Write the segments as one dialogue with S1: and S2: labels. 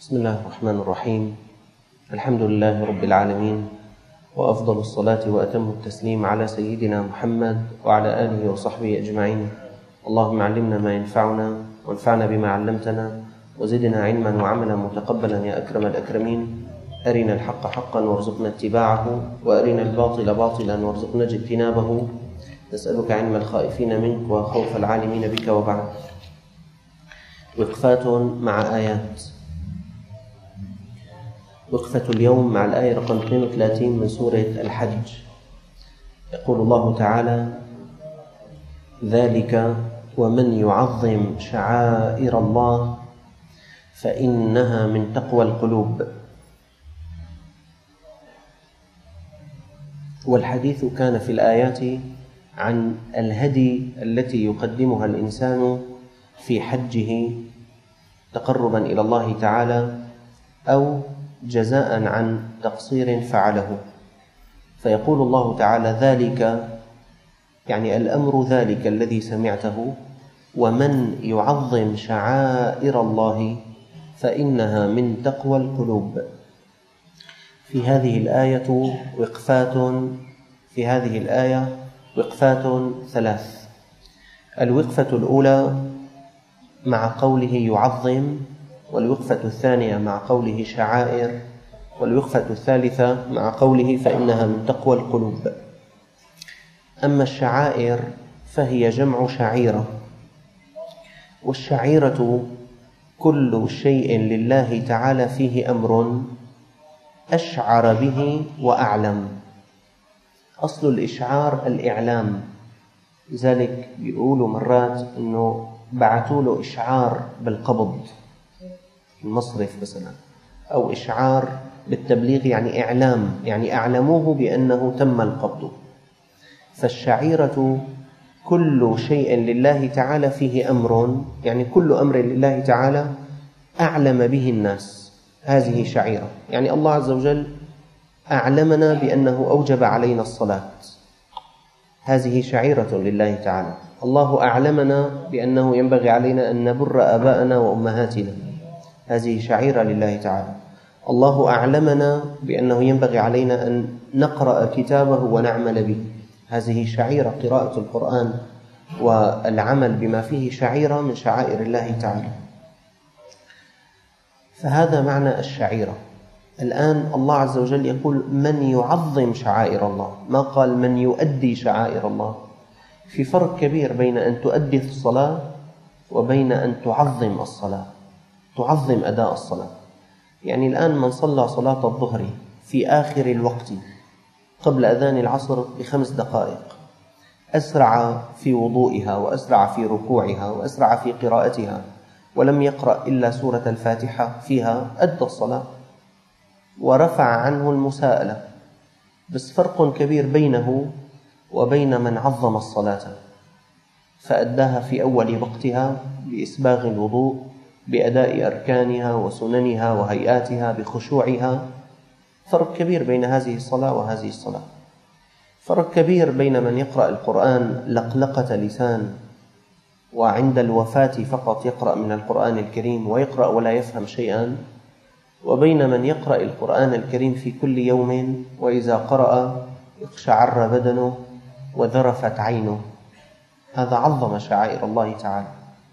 S1: بسم الله الرحمن الرحيم. الحمد لله رب العالمين، وأفضل الصلاة وأتم التسليم على سيدنا محمد وعلى آله وصحبه أجمعين. اللهم علمنا ما ينفعنا وانفعنا بما علمتنا وزدنا علما وعملا متقبلا يا أكرم الأكرمين. أرنا الحق حقا وارزقنا اتباعه، وأرنا الباطل باطلا وارزقنا اجتنابه. نسألك علم الخائفين منك وخوف العالمين بك. وبعد، وقفات مع آيات. وقفة اليوم مع الآية رقم 32 من سورة الحج. يقول الله تعالى: ذلك ومن يعظم شعائر الله فإنها من تقوى القلوب. والحديث كان في الآيات عن الهدي التي يقدمها الإنسان في حجه تقربا إلى الله تعالى أو جزاء عن تقصير فعله. فيقول الله تعالى: ذلك يعني الأمر ذلك الذي سمعته، ومن يعظم شعائر الله فإنها من تقوى القلوب. في هذه الآية وقفات ثلاث. الوقفة الأولى مع قوله يعظم، والوقفة الثانية مع قوله شعائر، والوقفة الثالثة مع قوله فإنها من تقوى القلوب. أما الشعائر فهي جمع شعيرة، والشعيرة كل شيء لله تعالى فيه أمر أشعر به وأعلم. أصل الإشعار الإعلام، لذلك بيقولوا مرات أنه بعثوا له إشعار بالقبض المصرف مثلا، أو إشعار بالتبليغ، يعني إعلام، يعني أعلموه بأنه تم القبض. فالشعيرة كل شيء لله تعالى فيه أمر، يعني كل أمر لله تعالى أعلم به الناس، هذه شعيرة. يعني الله عز وجل أعلمنا بأنه أوجب علينا الصلاة، هذه شعيرة لله تعالى. الله أعلمنا بأنه ينبغي علينا أن نبر آباءنا وأمهاتنا، هذه شعيرة لله تعالى. الله أعلمنا بأنه ينبغي علينا أن نقرأ كتابه ونعمل به، هذه شعيرة. قراءة القرآن والعمل بما فيه شعيرة من شعائر الله تعالى. فهذا معنى الشعيرة. الآن الله عز وجل يقول من يعظم شعائر الله، ما قال من يؤدي شعائر الله. في فرق كبير بين أن تؤدي الصلاة وبين أن تعظم الصلاة، تعظم أداء الصلاة. يعني الآن من صلى صلاة الظهر في آخر الوقت قبل أذان العصر ب5 دقائق، أسرع في وضوئها وأسرع في ركوعها وأسرع في قراءتها، ولم يقرأ إلا سورة الفاتحة فيها، أدى الصلاة ورفع عنه المساءلة. بس فرق كبير بينه وبين من عظم الصلاة فأداها في أول وقتها بإسباغ الوضوء، بأداء أركانها وسننها وهيئاتها، بخشوعها. فرق كبير بين هذه الصلاة وهذه الصلاة. فرق كبير بين من يقرأ القرآن لقلقة لسان وعند الوفاة فقط يقرأ من القرآن الكريم ويقرأ ولا يفهم شيئا، وبين من يقرأ القرآن الكريم في كل يوم وإذا قرأ اقشعر بدنه وذرفت عينه. هذا عظم شعائر الله تعالى.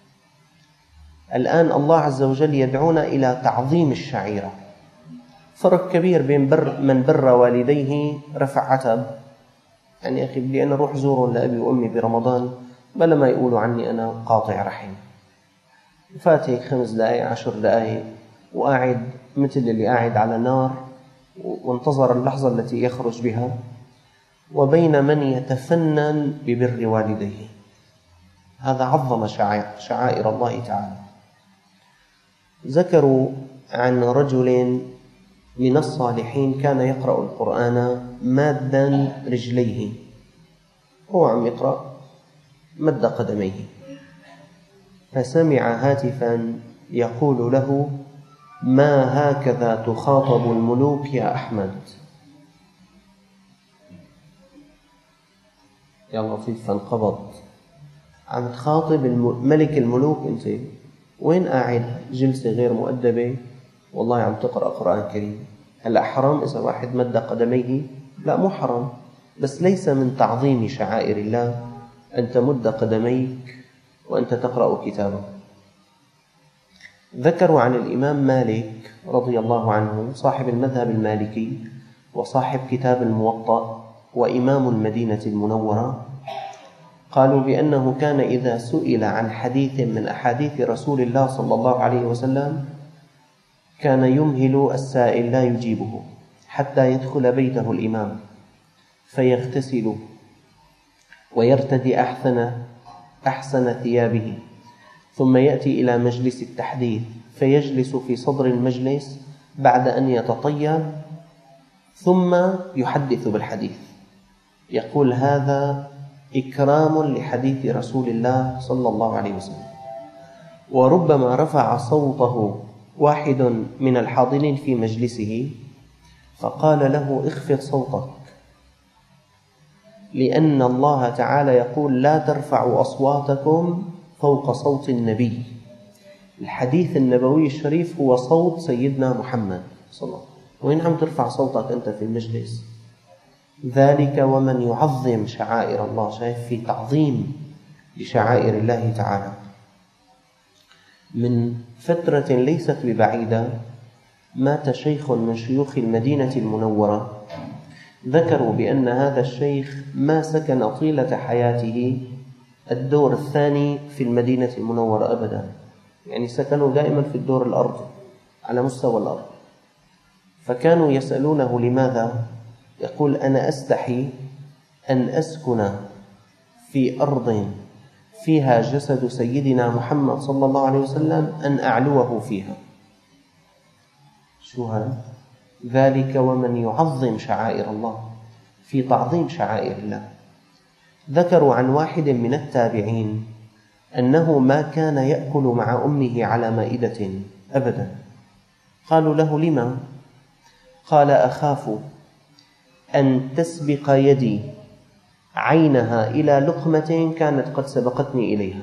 S1: الآن الله عز وجل يدعونا إلى تعظيم الشعيرة. فرق كبير بين من بر والديه رفع عتب، يعني أخي بدي أنا أروح زور لأبي وأمي برمضان بلا ما يقولوا عني أنا قاطع رحم، فاتي 5 دقائق 10 دقائق وقاعد مثل اللي قاعد على نار وانتظر اللحظة التي يخرج بها، وبين من يتفنن ببر والديه. هذا عظم شعائر الله تعالى. ذكروا عن رجل من الصالحين كان يقرأ القرآن مادا رجليه، هو عم يقرأ مد قدميه، فسمع هاتفا يقول له: ما هكذا تخاطب الملوك يا أحمد. يا لطيف، فانقبض. عم تخاطب ملك الملوك، أنت وين قاعد جلسة غير مؤدبة والله عم تقرأ قرآن كريم. هلأ حرام إذا واحد مد قدميه؟ لا، مو حرام، بس ليس من تعظيم شعائر الله أن تمد قدميك وأنت تقرأ كتابه. ذكروا عن الإمام مالك رضي الله عنه صاحب المذهب المالكي وصاحب كتاب الموطأ وإمام المدينة المنورة، قالوا بأنه كان إذا سئل عن حديث من أحاديث رسول الله صلى الله عليه وسلم كان يمهل السائل لا يجيبه حتى يدخل بيته الإمام فيغتسل ويرتدي أحسن ثيابه، ثم يأتي إلى مجلس التحديث فيجلس في صدر المجلس بعد أن يتطيب ثم يحدث بالحديث. يقول هذا إكرام لحديث رسول الله صلى الله عليه وسلم. وربما رفع صوته واحد من الحاضرين في مجلسه فقال له اخفض صوتك، لأن الله تعالى يقول لا ترفعوا أصواتكم فوق صوت النبي. الحديث النبوي الشريف هو صوت سيدنا محمد صلى الله عليه وسلم، وين عم ترفع صوتك أنت في المجلس؟ ذلك ومن يعظم شعائر الله. شايف في تعظيم لشعائر الله تعالى. من فترة ليست ببعيدة مات شيخ من شيوخ المدينة المنورة، ذكروا بأن هذا الشيخ ما سكن طيلة حياته الدور الثاني في المدينة المنورة أبدا، يعني سكنوا دائما في الدور الأرضي على مستوى الأرض. فكانوا يسألونه لماذا؟ يقول أنا أستحي أن أسكن في أرض فيها جسد سيدنا محمد صلى الله عليه وسلم أن أعلوه فيها. شو هذا؟ ذلك ومن يعظم شعائر الله، في تعظيم شعائر الله. ذكروا عن واحد من التابعين أنه ما كان يأكل مع أمه على مائدة أبدا. قالوا له لما؟ قال أخاف أن تسبق يدي عينها إلى لقمة كانت قد سبقتني إليها.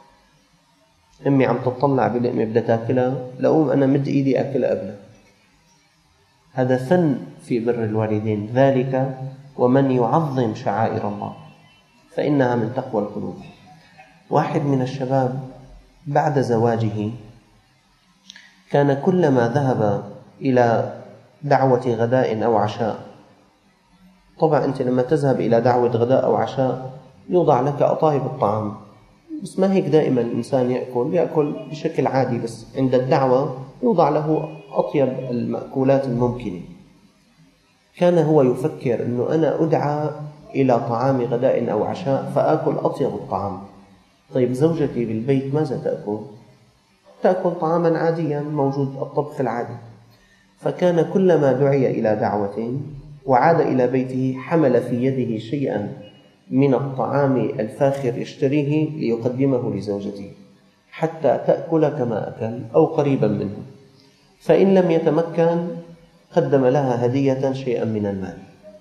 S1: أمي عم تطلع بلقمة بدها تاكلها، لأقوم أنا مد إيدي أكلها قبلها. هذا فن في بر الوالدين. ذلك ومن يعظم شعائر الله فإنها من تقوى القلوب. واحد من الشباب بعد زواجه كان كلما ذهب إلى دعوة غداء أو عشاء، طبعا أنت لما تذهب إلى دعوة غداء أو عشاء يوضع لك أطايب الطعام، بس ما هيك دائما الإنسان يأكل بشكل عادي، بس عند الدعوة يوضع له أطيب المأكولات الممكنة. كان هو يفكر أنه أنا أدعى إلى طعام غداء أو عشاء فآكل أطيب الطعام. طيب زوجتي بالبيت ماذا تأكل؟ تأكل طعاما عاديا موجود الطبخ العادي. فكان كلما دعي إلى دعوة وعاد إلى بيته حمل في يده شيئا من الطعام الفاخر يشتريه ليقدمه لزوجته حتى تأكل كما أكل أو قريبا منه، فإن لم يتمكن قدم لها هدية شيئا من المال.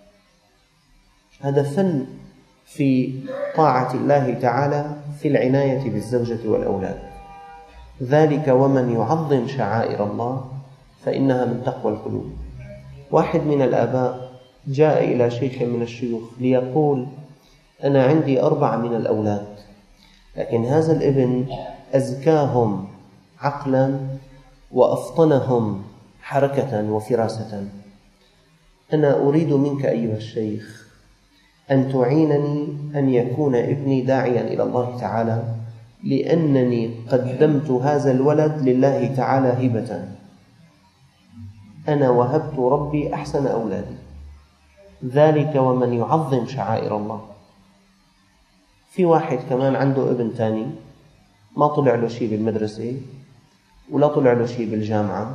S1: هذا فن في طاعة الله تعالى في العناية بالزوجة والأولاد. ذلك ومن يعظم شعائر الله فإنها من تقوى القلوب. واحد من الآباء جاء إلى شيخ من الشيوخ ليقول أنا عندي 4 من الأولاد، لكن هذا الابن أزكاهم عقلا وأفطنهم حركة وفراسة. أنا أريد منك أيها الشيخ أن تعينني أن يكون ابني داعيا إلى الله تعالى، لأنني قدمت هذا الولد لله تعالى هبة، أنا وهبت ربي أحسن أولادي. ذلك ومن يعظم شعائر الله. في واحد كمان عنده ابن تاني ما طلع له شيء بالمدرسة ولا طلع له شيء بالجامعة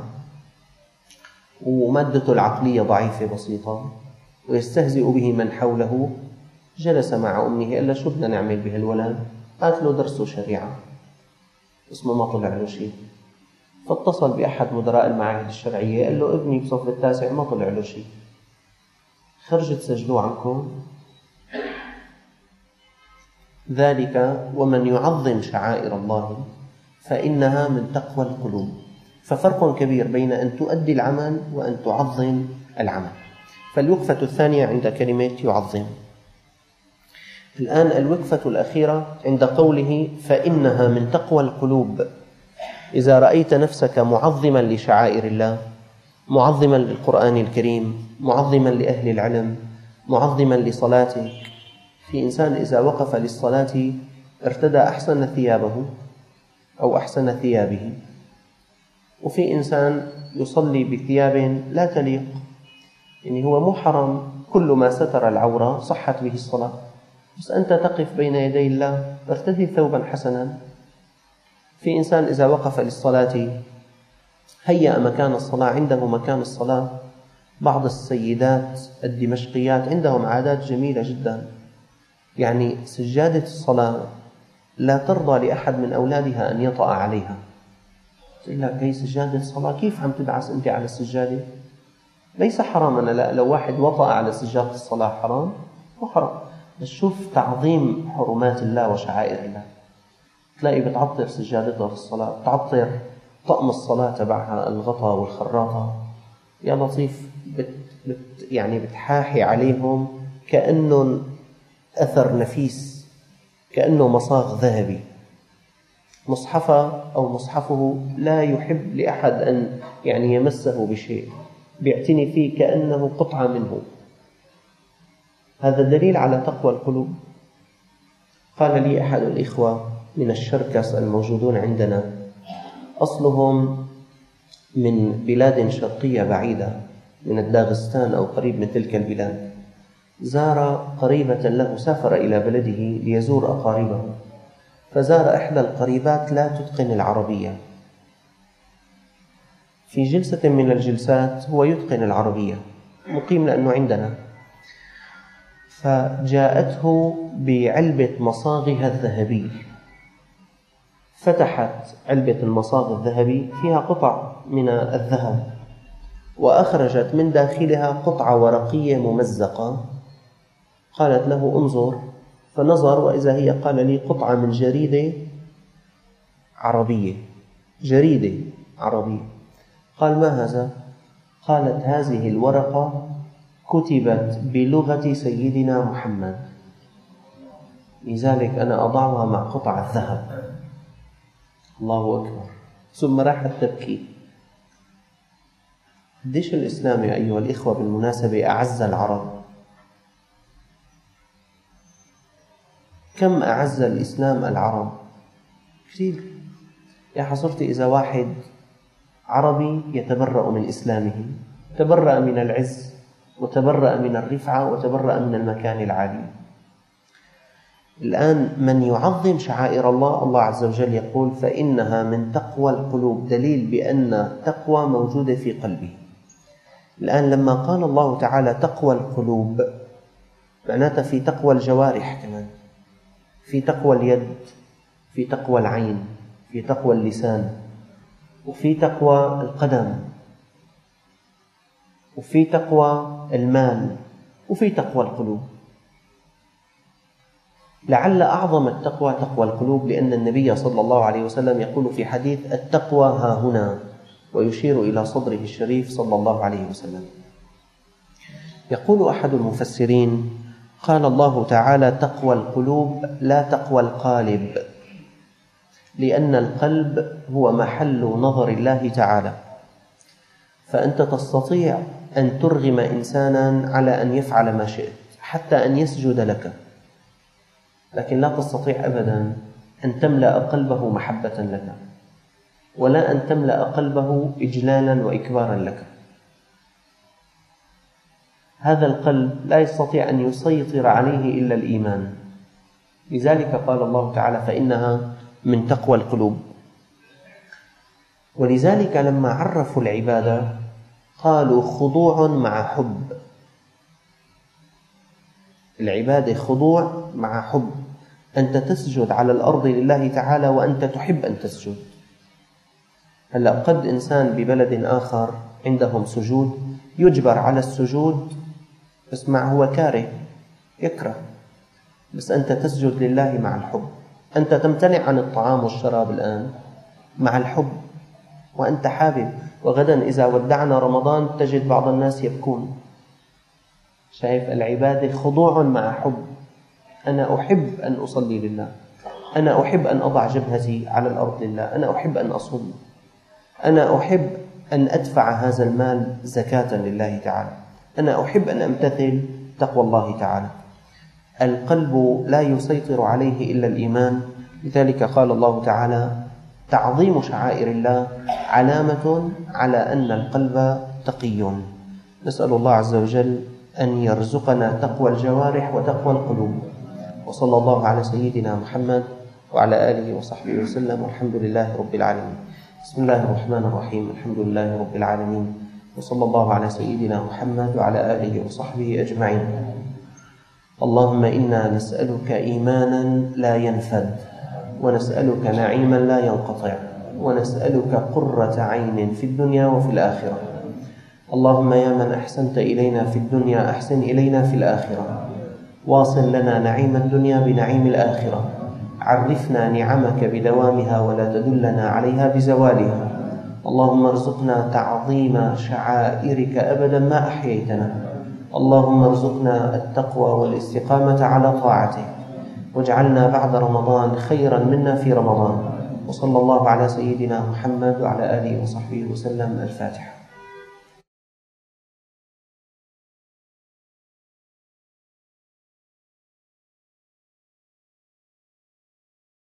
S1: ومادته العقلية ضعيفة بسيطة ويستهزئ به من حوله. جلس مع أمه قال له شو بدنا نعمل بهالولد؟ قالت له درسه شريعة، اسمه ما طلع له شيء. فاتصل بأحد مدراء المعاهد الشرعية قال له ابني بصف التاسع ما طلع له شيء، خرجت سجلوه عنكم. ذلك ومن يعظم شعائر الله فإنها من تقوى القلوب. ففرق كبير بين أن تؤدي العمل وأن تعظم العمل. فالوقفة الثانية عند كلمة يعظم. الآن الوقفة الأخيرة عند قوله فإنها من تقوى القلوب. إذا رأيت نفسك معظما لشعائر الله، معظما للقرآن الكريم، معظما لأهل العلم، معظما لصلاتك. في إنسان إذا وقف للصلاة ارتدى أحسن ثيابه أو أحسن ثيابه، وفي إنسان يصلي بثياب لا تليق، يعني هو مو حرام، كل ما ستر العورة صحت به الصلاة، بس أنت تقف بين يدي الله ارتدي ثوبا حسنا. في إنسان إذا وقف للصلاة هيأ مكان الصلاة، عنده مكان الصلاة. بعض السيدات الدمشقيات عندهم عادات جميلة جدا، يعني سجادة الصلاة لا ترضى لأحد من أولادها أن يطأ عليها. تقول لك هي سجادة الصلاة، كيف عم تدعس أنت على السجادة؟ ليس حراما، لا، لو واحد وطأ على سجادة الصلاة حرام وحرام، بس شوف تعظيم حرمات الله وشعائر الله. تلاقي بتعطر سجادتها في الصلاة، بتعطر طقم الصلاة تبعها، الغطاء والخراطة، يا لطيف، يعني بتحاحي عليهم كأنه أثر نفيس، كأنه مصاغ ذهبي. مصحفها أو مصحفه لا يحب لأحد أن يعني يمسه بشيء، بيعتني فيه كأنه قطعة منه. هذا دليل على تقوى القلوب. قال لي أحد الإخوة من الشركس الموجودون عندنا، أصلهم من بلاد شرقية بعيدة، من الداغستان أو قريب من تلك البلاد. زار قريبة له، سافر إلى بلده ليزور أقاربه، فزار إحدى القريبات لا تتقن العربية. في جلسة من الجلسات هو يتقن العربية، مقيم لأنه عندنا، فجاءته بعلبة مصاغها الذهبي. فتحت علبة المصاغ الذهبي، فيها قطع من الذهب، وأخرجت من داخلها قطعة ورقية ممزقة. قالت له انظر، فنظر وإذا هي قال لي قطعة من جريدة عربية، جريدة عربية. قال ما هذا؟ قالت هذه الورقة كتبت بلغة سيدنا محمد، لذلك أنا أضعها مع قطع الذهب. الله أكبر. ثم راحت تبكي. قديش الإسلام يا أيها الإخوة بالمناسبة أعز العرب، كم أعز الإسلام العرب كثير. يا حصرتي إذا واحد عربي يتبرأ من إسلامه، تبرأ من العز وتبرأ من الرفعة وتبرأ من المكان العالي. الآن من يعظم شعائر الله، الله عز وجل يقول فإنها من تقوى القلوب، دليل بأن تقوى موجودة في قلبه. الآن لما قال الله تعالى تقوى القلوب، معناتها في تقوى الجوارح كمان، في تقوى اليد، في تقوى العين، في تقوى اللسان، وفي تقوى القدم، وفي تقوى المال، وفي تقوى القلوب. لعل أعظم التقوى تقوى القلوب، لأن النبي صلى الله عليه وسلم يقول في حديث التقوى ها هنا، ويشير إلى صدره الشريف صلى الله عليه وسلم. يقول أحد المفسرين قال الله تعالى تقوى القلوب لا تقوى القالب، لأن القلب هو محل نظر الله تعالى، فأنت تستطيع أن ترغم إنسانا على أن يفعل ما شئت، حتى أن يسجد لك، لكن لا تستطيع أبدا أن تملأ قلبه محبة لك، ولا أن تملأ قلبه إجلالا وإكبارا لك. هذا القلب لا يستطيع أن يسيطر عليه إلا الإيمان، لذلك قال الله تعالى فإنها من تقوى القلوب. ولذلك لما عرفوا العبادة قالوا خضوع مع حب. العبادة خضوع مع حب، أنت تسجد على الأرض لله تعالى وأنت تحب أن تسجد. هلأ قد إنسان ببلد آخر عندهم سجود يجبر على السجود، بس هو كاره يكره، بس أنت تسجد لله مع الحب. أنت تمتنع عن الطعام والشراب الآن مع الحب، وأنت حابب. وغدا إذا ودعنا رمضان تجد بعض الناس يبكون. شايف العبادة خضوع مع حب. أنا أحب أن أصلي لله، أنا أحب أن أضع جبهتي على الأرض لله، أنا أحب أن أصوم، أنا أحب أن أدفع هذا المال زكاة لله تعالى، أنا أحب أن أمتثل تقوى الله تعالى. القلب لا يسيطر عليه إلا الإيمان. لذلك قال الله تعالى: تعظيم شعائر الله علامة على أن القلب تقي. نسأل الله عز وجل أن يرزقنا تقوى الجوارح وتقوى القلوب. وصلى الله على سيدنا محمد وعلى آله وصحبه وسلم، والحمد لله رب العالمين. بسم الله الرحمن الرحيم. الحمد لله رب العالمين، وصلى الله على سيدنا محمد وعلى آله وصحبه أجمعين. اللهم إنا نسألك إيمانا لا ينفد، ونسألك نعيما لا ينقطع، ونسألك قرة عين في الدنيا وفي الآخرة. اللهم يا من أحسنت إلينا في الدنيا أحسن إلينا في الآخرة. واصل لنا نعيم الدنيا بنعيم الآخرة. عرفنا نعمك بدوامها ولا تدلنا عليها بزوالها. اللهم ارزقنا تعظيم شعائرك أبدا ما أحييتنا. اللهم ارزقنا التقوى والاستقامة على طاعتك، واجعلنا بعد رمضان خيرا منا في رمضان. وصلى الله على سيدنا محمد وعلى آله وصحبه وسلم. الفاتحة.